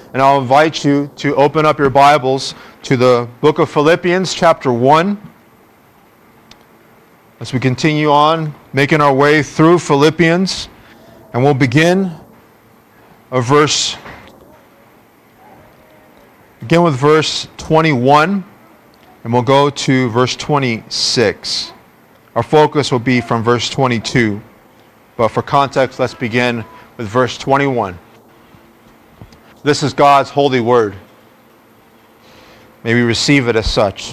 And I'll invite you to open up your Bibles to the book of Philippians, chapter 1. As we continue on, making our way through Philippians, and we'll begin with verse 21, and we'll go to verse 26. Our focus will be from verse 22. But for context, let's begin with verse 21. This is God's holy word. May we receive it as such.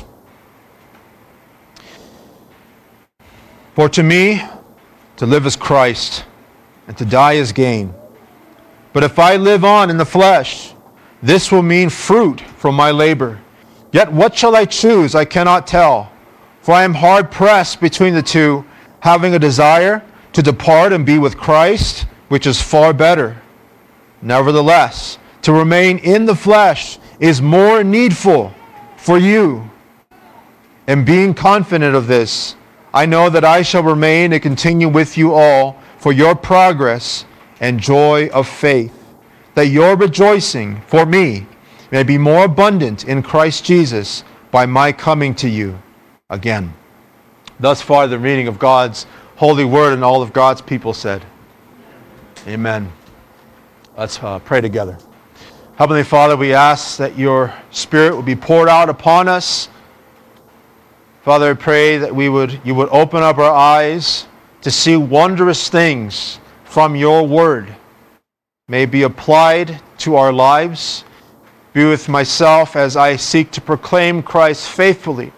For to me, to live is Christ, and to die is gain. But if I live on in the flesh, this will mean fruit from my labor. Yet what shall I choose? I cannot tell. For I am hard pressed between the two, having a desire to depart and be with Christ, which is far better. Nevertheless, to remain in the flesh is more needful for you. And being confident of this, I know that I shall remain and continue with you all for your progress and joy of faith, that your rejoicing for me may be more abundant in Christ Jesus by my coming to you again. Thus far the reading of God's holy word, and all of God's people said, Amen. Let's pray together. Heavenly Father, we ask that your Spirit would be poured out upon us. Father, I pray that you would open up our eyes to see wondrous things from your word. May it be applied to our lives. Be with myself as I seek to proclaim Christ faithfully.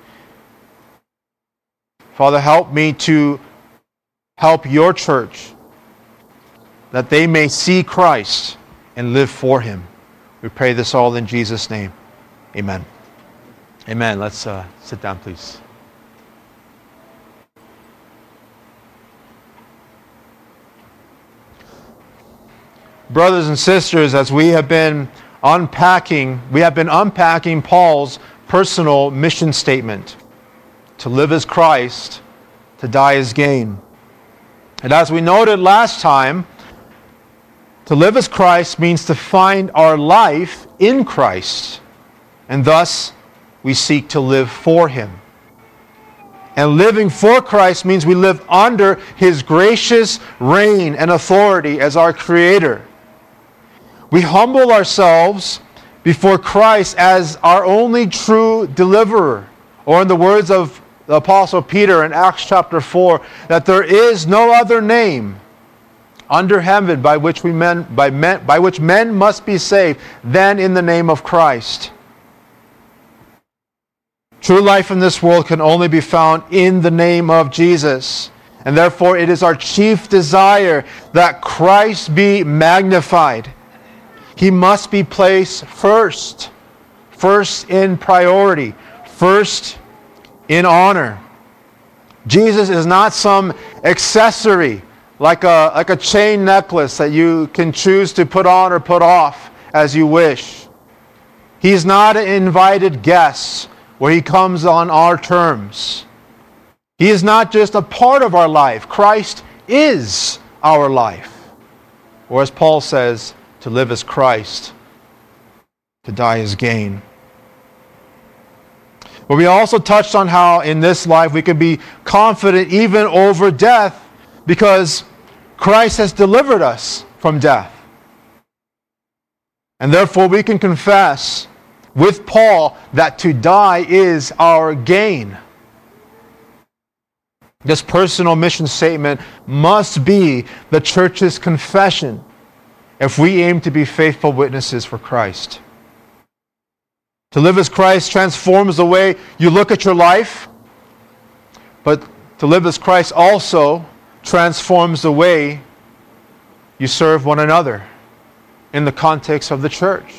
Father, help me to help your church, that they may see Christ and live for him. We pray this all in Jesus' name. Amen. Amen. Let's sit down, please. Brothers and sisters, as we have been unpacking Paul's personal mission statement. To live as Christ, to die as gain. And as we noted last time, to live as Christ means to find our life in Christ, and thus we seek to live for him. And living for Christ means we live under his gracious reign and authority as our Creator. We humble ourselves before Christ as our only true deliverer, or in the words of the Apostle Peter in Acts chapter 4, that there is no other name under heaven by which men must be saved than in the name of Christ. True life in this world can only be found in the name of Jesus. And therefore it is our chief desire that Christ be magnified. He must be placed first in priority, first in honor. Jesus is not some accessory like a chain necklace that you can choose to put on or put off as you wish. He's not an invited guest where he comes on our terms. He is not just a part of our life. Christ is our life. Or as Paul says, to live as Christ, to die as gain. But we also touched on how in this life we can be confident even over death because Christ has delivered us from death. And therefore we can confess with Paul that to die is our gain. This personal mission statement must be the church's confession if we aim to be faithful witnesses for Christ. To live as Christ transforms the way you look at your life, but to live as Christ also transforms the way you serve one another in the context of the church.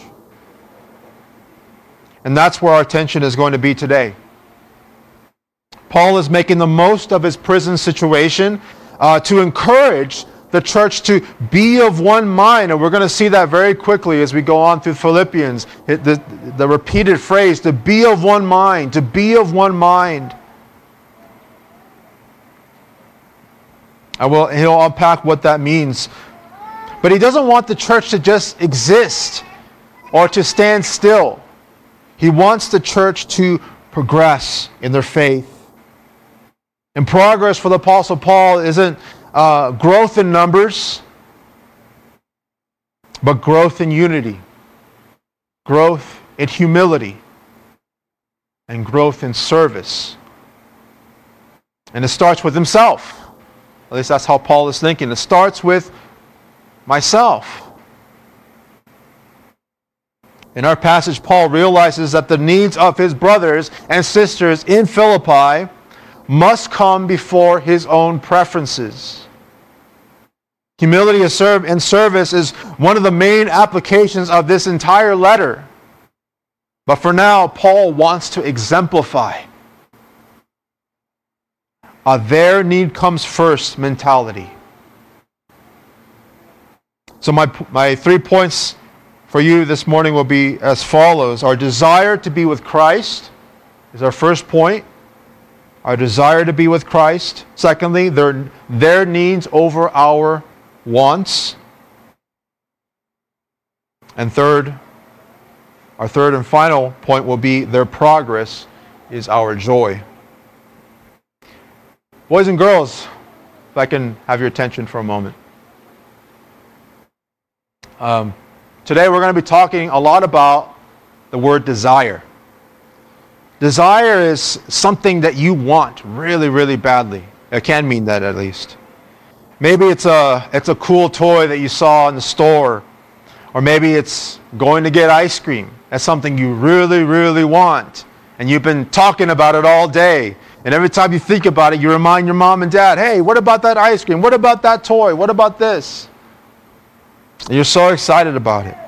And that's where our attention is going to be today. Paul is making the most of his prison situation to encourage the church to be of one mind. And we're going to see that very quickly as we go on through Philippians. The repeated phrase, to be of one mind, to be of one mind. He'll unpack what that means. But he doesn't want the church to just exist or to stand still. He wants the church to progress in their faith. And progress for the Apostle Paul isn't growth in numbers, but growth in unity, growth in humility, and growth in service. And it starts with himself. At least that's how Paul is thinking. It starts with myself. In our passage, Paul realizes that the needs of his brothers and sisters in Philippi must come before his own preferences. Humility and service is one of the main applications of this entire letter. But for now, Paul wants to exemplify a their need comes first mentality. So my 3 points for you this morning will be as follows. Our desire to be with Christ is our first point. Our desire to be with Christ. Secondly, their needs over our wants. And third, our third and final point will be their progress is our joy. Boys and girls, if I can have your attention for a moment. Today we're going to be talking a lot about the word desire. Desire is something that you want really, really badly. It can mean that at least. Maybe it's a cool toy that you saw in the store. Or maybe it's going to get ice cream. That's something you really, really want. And you've been talking about it all day. And every time you think about it, you remind your mom and dad, hey, what about that ice cream? What about that toy? What about this? And you're so excited about it.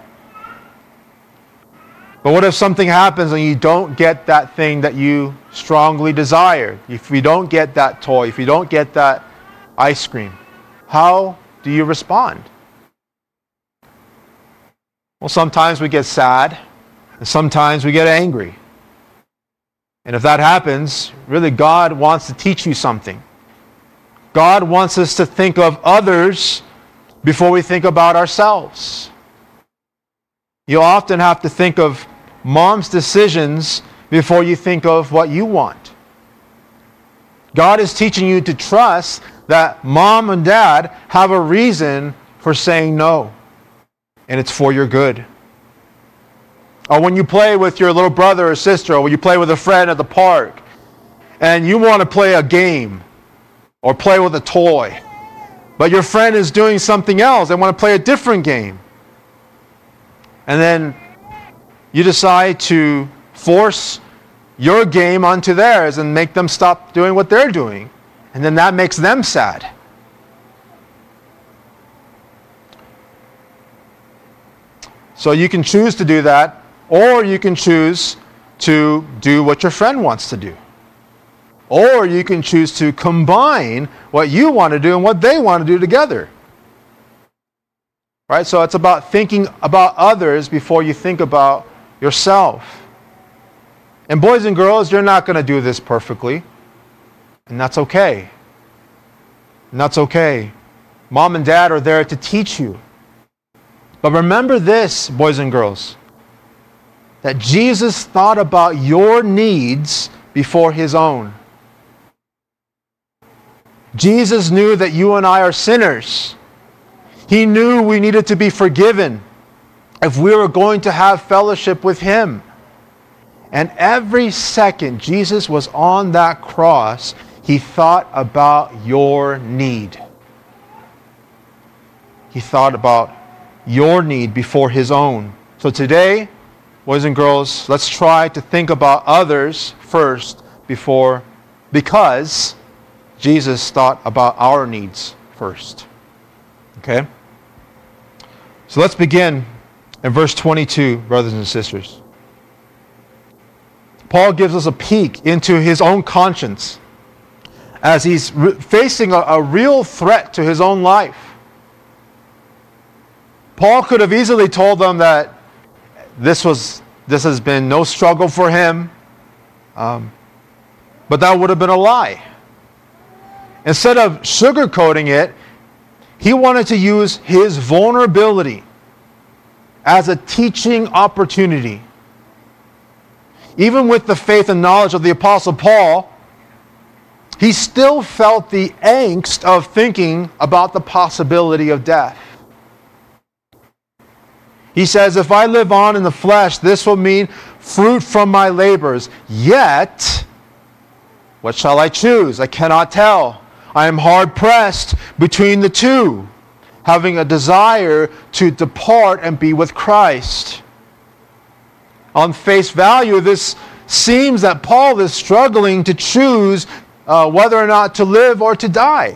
But what if something happens and you don't get that thing that you strongly desire? If you don't get that toy, if you don't get that ice cream, how do you respond? Well, sometimes we get sad, and sometimes we get angry. And if that happens, really God wants to teach you something. God wants us to think of others before we think about ourselves. You often have to think of mom's decisions before you think of what you want. God is teaching you to trust that mom and dad have a reason for saying no, and it's for your good. Or when you play with your little brother or sister, or when you play with a friend at the park, and you want to play a game or play with a toy, but your friend is doing something else. They want to play a different game. And then you decide to force your game onto theirs and make them stop doing what they're doing. And then that makes them sad. So you can choose to do that, or you can choose to do what your friend wants to do. Or you can choose to combine what you want to do and what they want to do together. Right? So it's about thinking about others before you think about yourself. And boys and girls, you're not going to do this perfectly. And that's okay. And that's okay. Mom and dad are there to teach you. But remember this, boys and girls, that Jesus thought about your needs before his own. Jesus knew that you and I are sinners. He knew we needed to be forgiven if we were going to have fellowship with him. And every second Jesus was on that cross, he thought about your need. He thought about your need before his own. So today, boys and girls, let's try to think about others first because Jesus thought about our needs first. Okay? So let's begin in verse 22, brothers and sisters. Paul gives us a peek into his own conscience as he's facing a real threat to his own life. Paul could have easily told them that this has been no struggle for him, but that would have been a lie. Instead of sugarcoating it, he wanted to use his vulnerability as a teaching opportunity. Even with the faith and knowledge of the Apostle Paul, he still felt the angst of thinking about the possibility of death. He says, if I live on in the flesh, this will mean fruit from my labors. Yet, what shall I choose? I cannot tell. I am hard pressed between the two, having a desire to depart and be with Christ. On face value, this seems that Paul is struggling to choose whether or not to live or to die.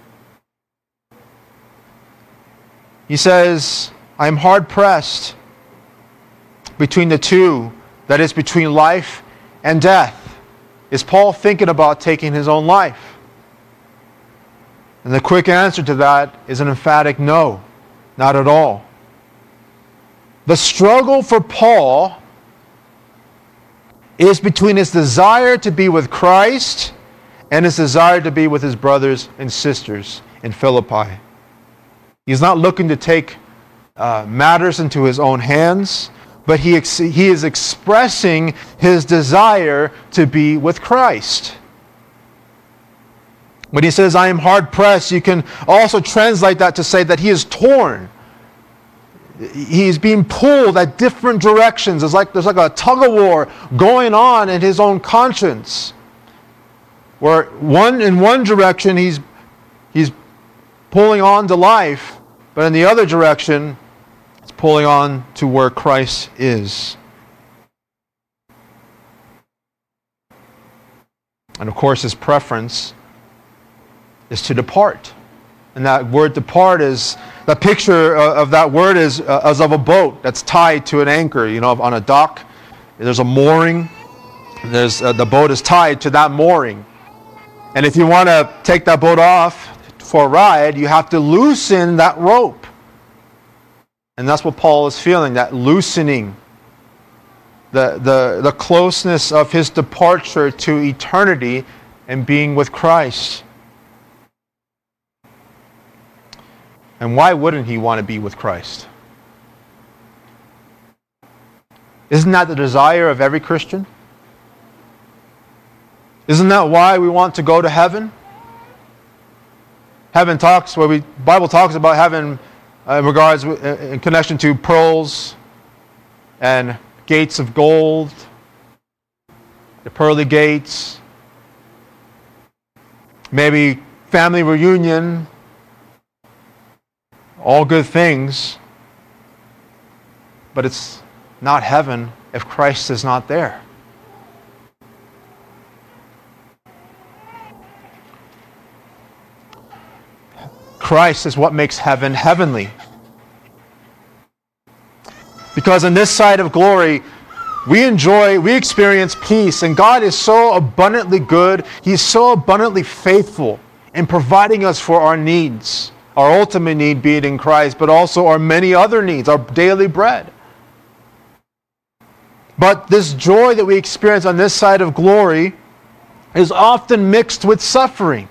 He says, I am hard pressed between the two, that is, between life and death. Is Paul thinking about taking his own life? And the quick answer to that is an emphatic no, not at all. The struggle for Paul is between his desire to be with Christ and his desire to be with his brothers and sisters in Philippi. He's not looking to take matters into his own hands, but he is expressing his desire to be with Christ. When he says, I am hard pressed, you can also translate that to say that he is torn. He's being pulled at different directions. There's like a tug of war going on in his own conscience. Where in one direction he's pulling on to life, but in the other direction, it's pulling on to where Christ is. And of course, his preference is to depart. And that word depart is, the picture of that word is as of a boat that's tied to an anchor, on a dock. There's a mooring. The boat is tied to that mooring. And if you want to take that boat off for a ride, you have to loosen that rope. And that's what Paul is feeling, that loosening. The closeness of his departure to eternity and being with Christ. And why wouldn't he want to be with Christ? Isn't that the desire of every Christian? Isn't that why we want to go to heaven? Bible talks about heaven in connection to pearls and gates of gold, the pearly gates, maybe family reunion, all good things, but it's not heaven if Christ is not there. Christ is what makes heaven heavenly. Because on this side of glory, we experience peace, and God is so abundantly good, He's so abundantly faithful in providing us for our needs. Our ultimate need being in Christ, but also our many other needs, our daily bread. But this joy that we experience on this side of glory is often mixed with suffering.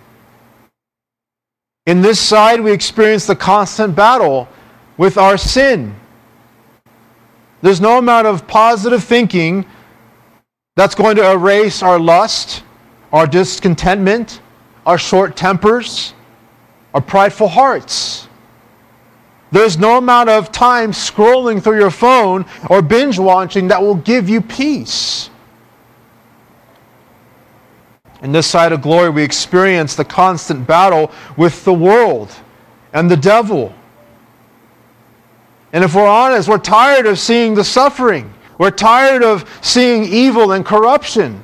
In this side, we experience the constant battle with our sin. There's no amount of positive thinking that's going to erase our lust, our discontentment, our short tempers, our prideful hearts. There's no amount of time scrolling through your phone or binge watching that will give you peace. In this side of glory, we experience the constant battle with the world and the devil. And if we're honest, we're tired of seeing the suffering. We're tired of seeing evil and corruption.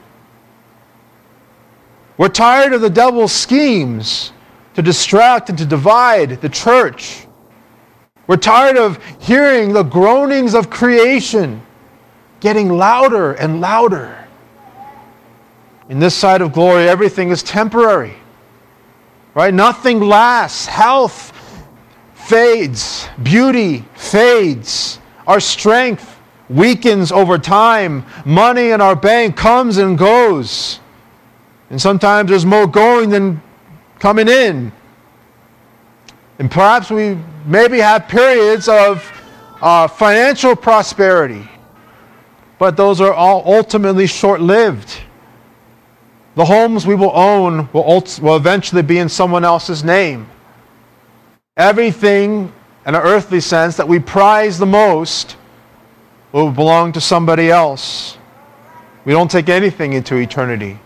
We're tired of the devil's schemes to distract and to divide the church. We're tired of hearing the groanings of creation getting louder and louder. In this side of glory, everything is temporary. Right? Nothing lasts. Health fades. Beauty fades. Our strength weakens over time. Money in our bank comes and goes. And sometimes there's more going than coming in. And perhaps we maybe have periods of financial prosperity. But those are all ultimately short-lived. The homes we will own will eventually be in someone else's name. Everything in an earthly sense that we prize the most will belong to somebody else. We don't take anything into eternity.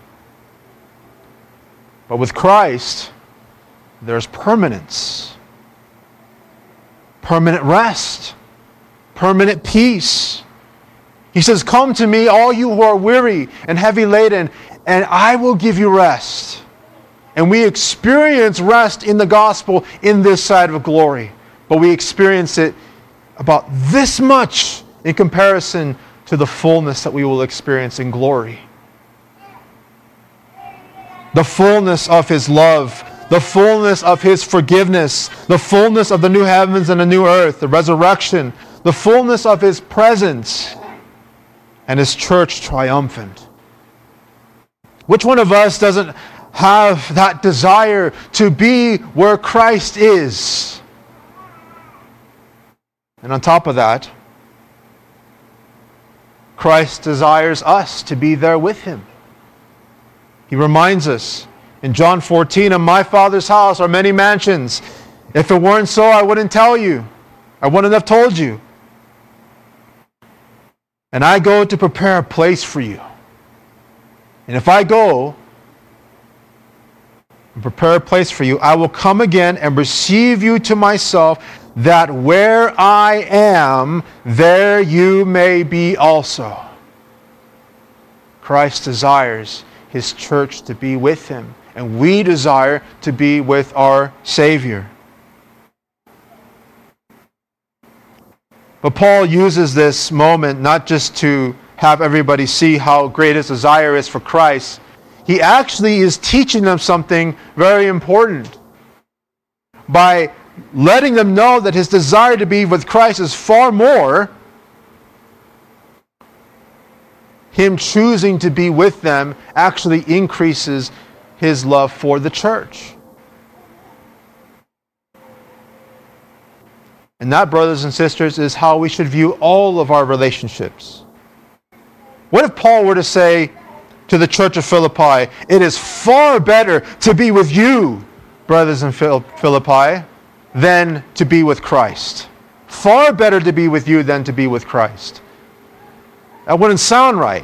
But with Christ, there's permanence, permanent rest, permanent peace. He says, "Come to me, all you who are weary and heavy laden, and I will give you rest." And we experience rest in the gospel in this side of glory. But we experience it about this much in comparison to the fullness that we will experience in glory. The fullness of His love, the fullness of His forgiveness, the fullness of the new heavens and the new earth, the resurrection, the fullness of His presence, and His church triumphant. Which one of us doesn't have that desire to be where Christ is? And on top of that, Christ desires us to be there with Him. He reminds us in John 14, "In my Father's house are many mansions. If it weren't so, I wouldn't tell you. I wouldn't have told you. And I go to prepare a place for you. And if I go and prepare a place for you, I will come again and receive you to myself, that where I am, there you may be also." Christ desires His church to be with Him, and we desire to be with our Savior. But Paul uses this moment not just to have everybody see how great his desire is for Christ. He actually is teaching them something very important by letting them know that his desire to be with Christ is far more him choosing to be with them actually increases his love for the church. And that, brothers and sisters, is how we should view all of our relationships. What if Paul were to say to the church of Philippi, "It is far better to be with you, brothers in Philippi, than to be with Christ. Far better to be with you than to be with Christ." That wouldn't sound right.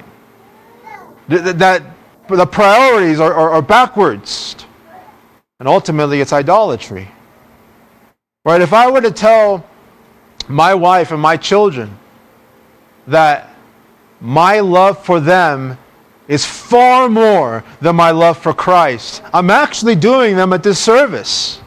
The priorities are backwards. And ultimately, it's idolatry. Right? If I were to tell my wife and my children that my love for them is far more than my love for Christ, I'm actually doing them a disservice.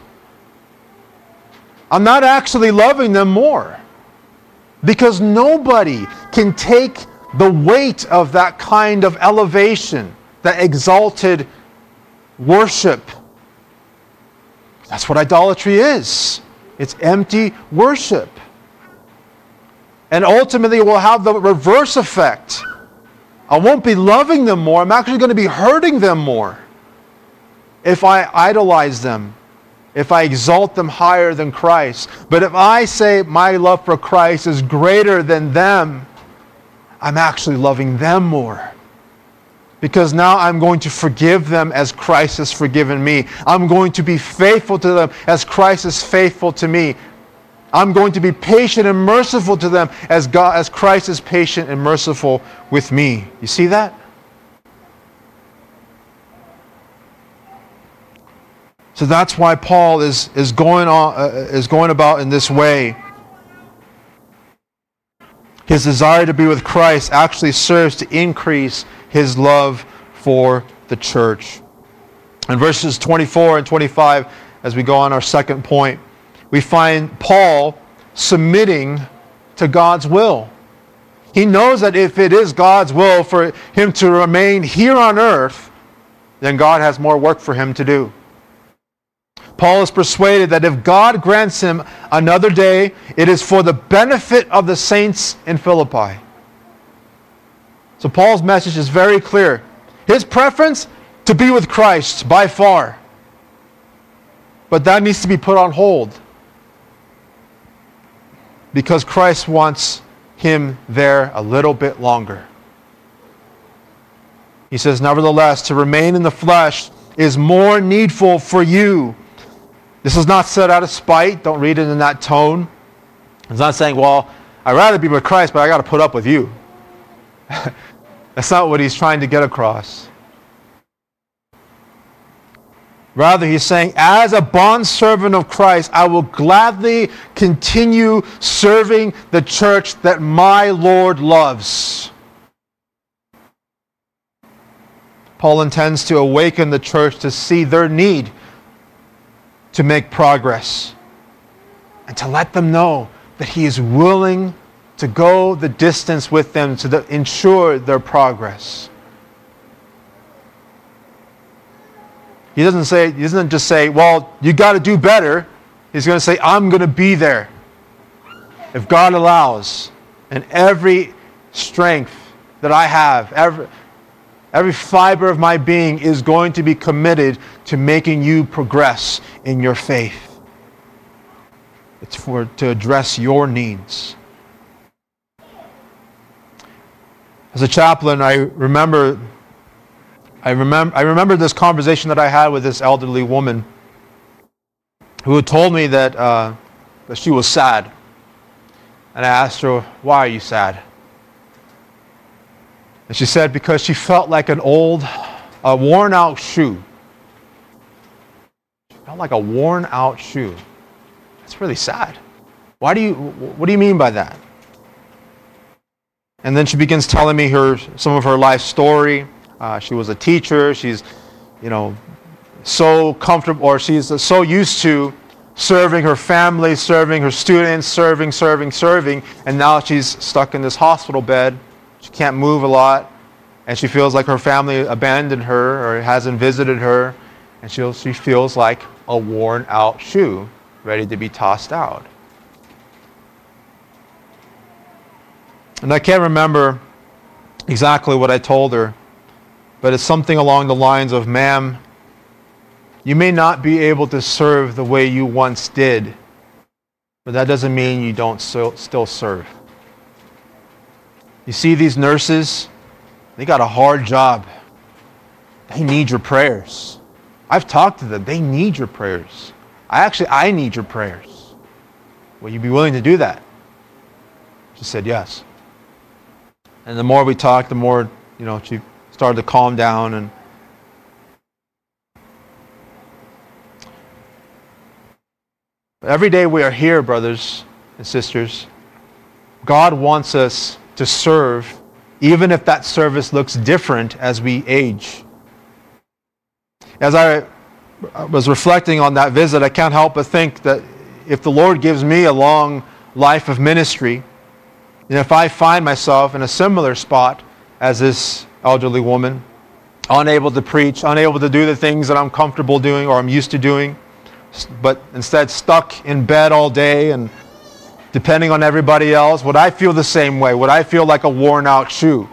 I'm not actually loving them more. Because nobody can take the weight of that kind of elevation, that exalted worship. That's what idolatry is. It's empty worship. And ultimately it will have the reverse effect. I won't be loving them more. I'm actually going to be hurting them more if I idolize them, if I exalt them higher than Christ. But if I say my love for Christ is greater than them, I'm actually loving them more. Because now I'm going to forgive them as Christ has forgiven me. I'm going to be faithful to them as Christ is faithful to me. I'm going to be patient and merciful to them as Christ is patient and merciful with me. You see that? So that's why Paul is going about in this way. His desire to be with Christ actually serves to increase his love for the church. In verses 24 and 25, as we go on our second point, we find Paul submitting to God's will. He knows that if it is God's will for him to remain here on earth, then God has more work for him to do. Paul is persuaded that if God grants him another day, it is for the benefit of the saints in Philippi. So Paul's message is very clear. His preference, to be with Christ by far. But that needs to be put on hold. because Christ wants him there a little bit longer. He says, nevertheless, to remain in the flesh is more needful for you. This is not said out of spite. Don't read it in that tone. It's not saying, well, I'd rather be with Christ, but I got to put up with you. That's not what he's trying to get across. Rather, he's saying, as a bondservant of Christ, I will gladly continue serving the church that my Lord loves. Paul intends to awaken the church to see their need to make progress and to let them know that he is willing to go the distance with them to ensure their progress. He doesn't just say, well, you got to do better. He's going to say, I'm going to be there if God allows. And every strength that I have, every fiber of my being is going to be committed to making you progress in your faith. It's to address your needs. As a chaplain, I remember this conversation that I had with this elderly woman who had told me that she was sad. And I asked her, why are you sad? And she said, because she felt like a worn out shoe. She felt like a worn out shoe. That's really sad. What do you mean by that? And then she begins telling me some of her life story. She was a teacher. She's, so comfortable, or she's so used to serving her family, serving her students, serving, and now she's stuck in this hospital bed. She can't move a lot, and she feels like her family abandoned her or hasn't visited her, and she feels like a worn-out shoe, ready to be tossed out. And I can't remember exactly what I told her, but it's something along the lines of, ma'am, you may not be able to serve the way you once did, but that doesn't mean you don't still serve. You see these nurses, they got a hard job. They need your prayers. I've talked to them. They need your prayers. I need your prayers. Will you be willing to do that? She said yes. And the more we talked, the more, she started to calm down. And every day we are here, brothers and sisters, God wants us to serve, even if that service looks different as we age. As I was reflecting on that visit, I can't help but think that if the Lord gives me a long life of ministry, and if I find myself in a similar spot as this elderly woman, unable to preach, unable to do the things that I'm comfortable doing or I'm used to doing, but instead stuck in bed all day and depending on everybody else, would I feel the same way? Would I feel like a worn out shoe?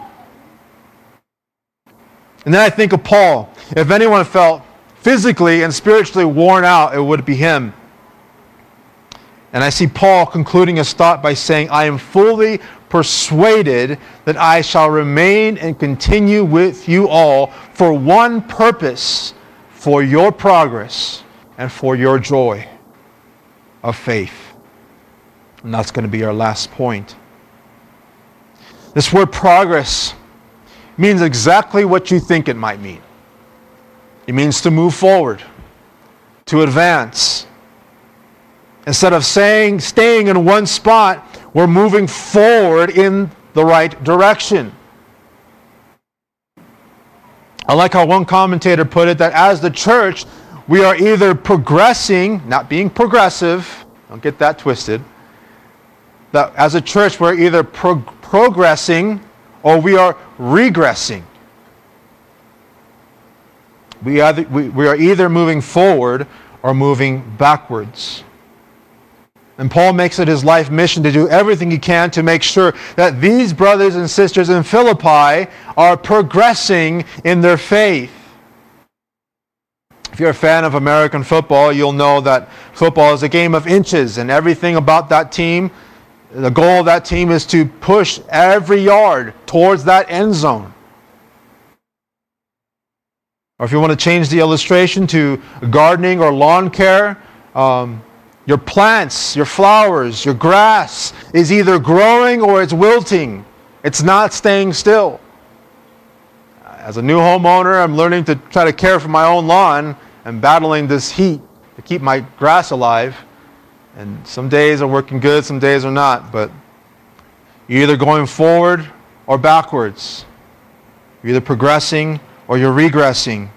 And then I think of Paul. If anyone felt physically and spiritually worn out, it would be him. And I see Paul concluding his thought by saying, I am fully persuaded that I shall remain and continue with you all for one purpose, for your progress and for your joy of faith. And that's going to be our last point. This word progress means exactly what you think it might mean. It means to move forward, to advance. Instead of staying in one spot, we're moving forward in the right direction. I like how one commentator put it, that as the church, we are either progressing, not being progressive, don't get that twisted, that as a church we're either progressing or we are regressing. We are either moving forward or moving backwards. And Paul makes it his life mission to do everything he can to make sure that these brothers and sisters in Philippi are progressing in their faith. If you're a fan of American football, you'll know that football is a game of inches, and everything about that team The goal of that team is to push every yard towards that end zone. Or if you want to change the illustration to gardening or lawn care, your plants, your flowers, your grass is either growing or it's wilting. It's not staying still. As a new homeowner, I'm learning to try to care for my own lawn and battling this heat to keep my grass alive. And some days are working good, some days are not. But you're either going forward or backwards. You're either progressing or you're regressing.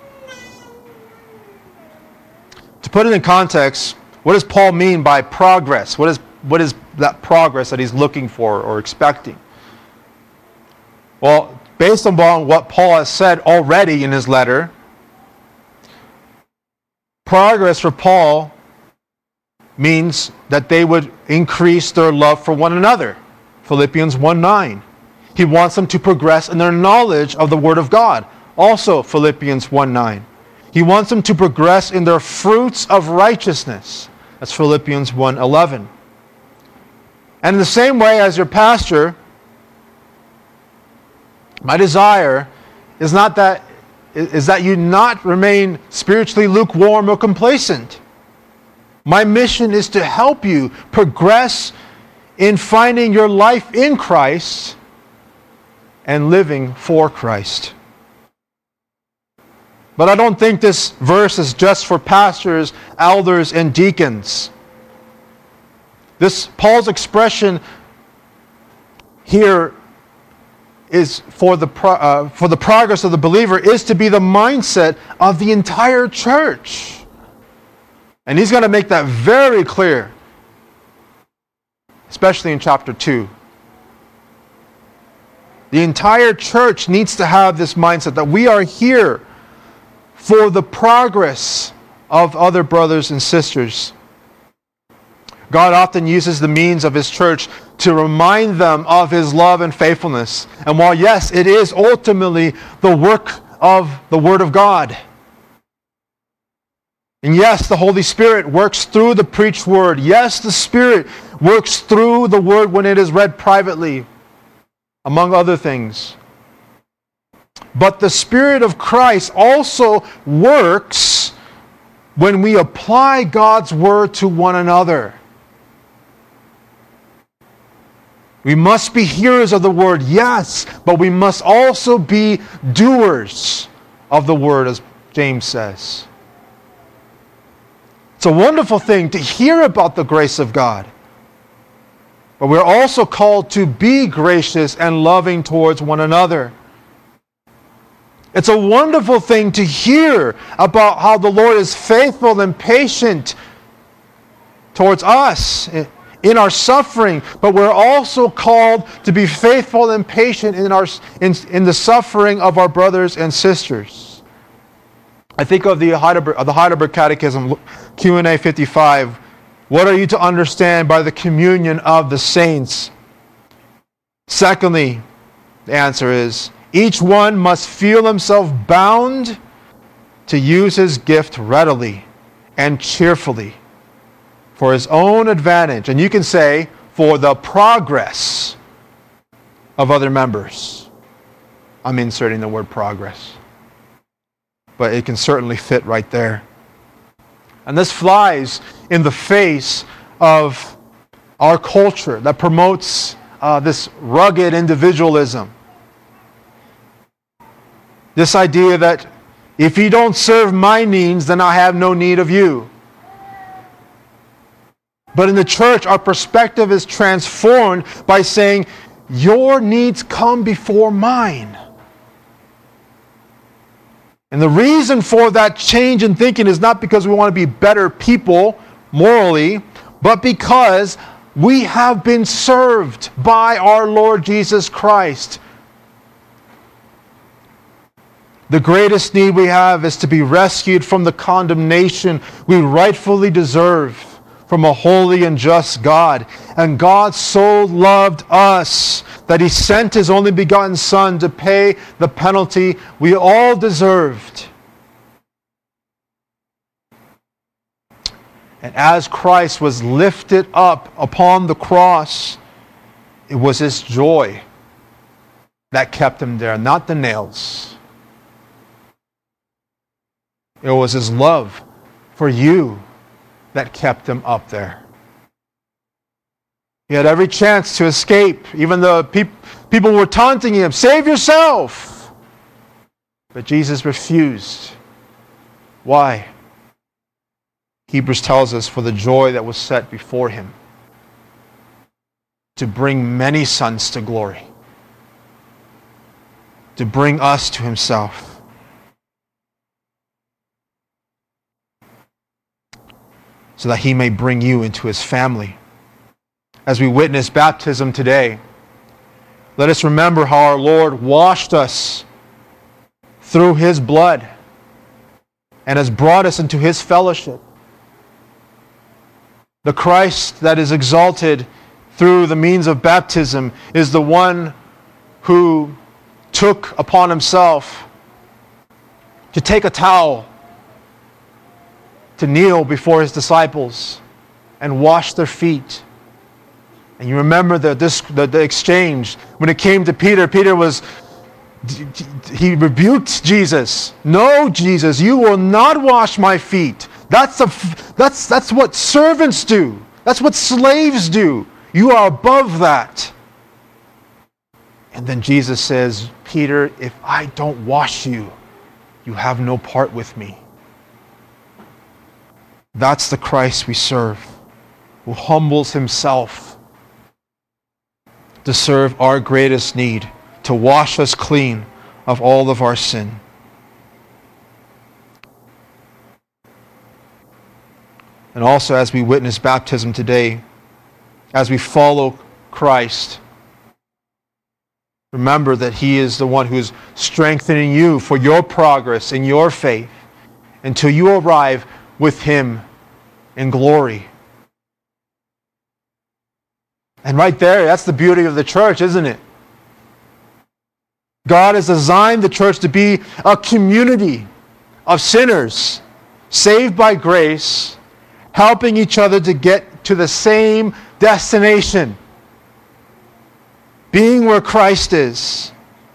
To put it in context, what does Paul mean by progress? What is that progress that he's looking for or expecting? Well, based upon what Paul has said already in his letter, progress for Paul means that they would increase their love for one another. Philippians 1:9. He wants them to progress in their knowledge of the Word of God. Also Philippians 1:9. He wants them to progress in their fruits of righteousness. That's Philippians 1:11. And in the same way as your pastor, my desire is that you not remain spiritually lukewarm or complacent. My mission is to help you progress in finding your life in Christ and living for Christ. But I don't think this verse is just for pastors, elders, and deacons. Paul's expression here is for the progress of the believer is to be the mindset of the entire church. And he's going to make that very clear, especially in chapter 2. The entire church needs to have this mindset that we are here for the progress of other brothers and sisters. God often uses the means of His church to remind them of His love and faithfulness. And while yes, it is ultimately the work of the Word of God. And yes, the Holy Spirit works through the preached Word. Yes, the Spirit works through the Word when it is read privately, among other things. But the Spirit of Christ also works when we apply God's Word to one another. We must be hearers of the Word, yes, but we must also be doers of the Word, as James says. It's a wonderful thing to hear about the grace of God. But we're also called to be gracious and loving towards one another. It's a wonderful thing to hear about how the Lord is faithful and patient towards us in our suffering, but we're also called to be faithful and patient in the suffering of our brothers and sisters. I think of the Heidelberg Catechism, Q&A 55. What are you to understand by the communion of the saints? Secondly, the answer is, each one must feel himself bound to use his gift readily and cheerfully for his own advantage. And you can say, for the progress of other members. I'm inserting the word progress. But it can certainly fit right there. And this flies in the face of our culture that promotes this rugged individualism. This idea that if you don't serve my needs, then I have no need of you. But in the church, our perspective is transformed by saying, your needs come before mine. And the reason for that change in thinking is not because we want to be better people morally, but because we have been served by our Lord Jesus Christ. The greatest need we have is to be rescued from the condemnation we rightfully deserve from a holy and just God. And God so loved us that He sent His only begotten Son to pay the penalty we all deserved. And as Christ was lifted up upon the cross, it was his joy that kept him there, not the nails. It was his love for you that kept him up there. He had every chance to escape, even though people were taunting him, "Save yourself!" But Jesus refused. Why? Hebrews tells us, for the joy that was set before him, to bring many sons to glory, to bring us to himself. So that he may bring you into his family. As we witness baptism today, let us remember how our Lord washed us through his blood and has brought us into his fellowship. The Christ that is exalted through the means of baptism is the one who took upon himself to take a towel, to kneel before his disciples and wash their feet. And you remember the exchange. When it came to Peter, he rebuked Jesus. "No, Jesus, you will not wash my feet. That's what servants do. That's what slaves do. You are above that." And then Jesus says, "Peter, if I don't wash you, you have no part with me." That's the Christ we serve, who humbles himself to serve our greatest need, to wash us clean of all of our sin. And also, as we witness baptism today, as we follow Christ, remember that he is the one who is strengthening you for your progress in your faith until you arrive with him in glory. And right there, that's the beauty of the church, isn't it? God has designed the church to be a community of sinners saved by grace, helping each other to get to the same destination, being where Christ is.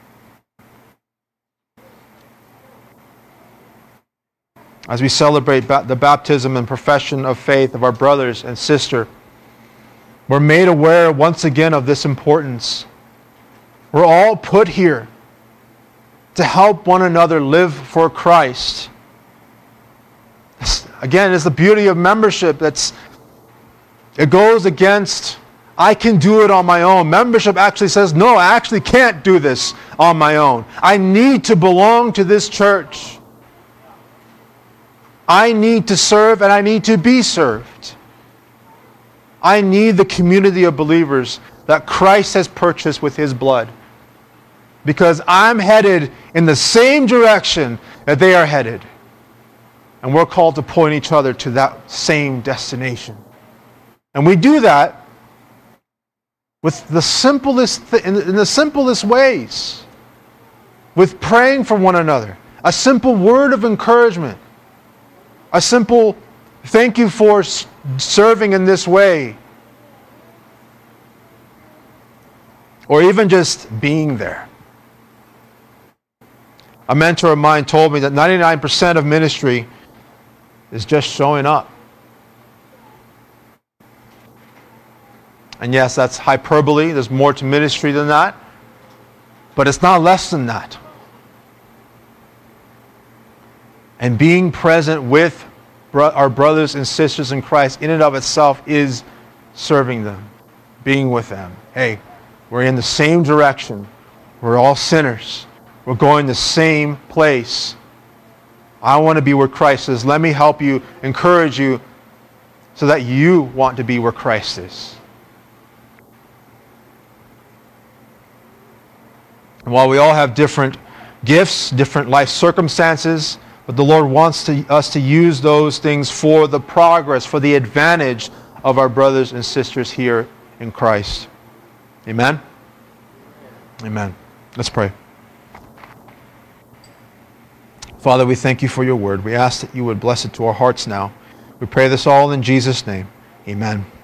As we celebrate the baptism and profession of faith of our brothers and sisters, we're made aware once again of this importance. We're all put here to help one another live for Christ. Again, it's the beauty of membership. It goes against, I can do it on my own. Membership actually says, no, I actually can't do this on my own. I need to belong to this church. I need to serve and I need to be served. I need the community of believers that Christ has purchased with his blood. Because I'm headed in the same direction that they are headed. And we're called to point each other to that same destination. And we do that with the simplest in the simplest ways. With praying for one another. A simple word of encouragement. A simple thank you for serving in this way. Or even just being there. A mentor of mine told me that 99% of ministry is just showing up. And yes, that's hyperbole. There's more to ministry than that. But it's not less than that. And being present with our brothers and sisters in Christ in and of itself is serving them, being with them. Hey, we're in the same direction. We're all sinners. We're going the same place. I want to be where Christ is. Let me help you, encourage you, so that you want to be where Christ is. And while we all have different gifts, different life circumstances, but the Lord wants us to use those things for the progress, for the advantage of our brothers and sisters here in Christ. Amen? Amen. Let's pray. Father, we thank you for your word. We ask that you would bless it to our hearts now. We pray this all in Jesus' name. Amen.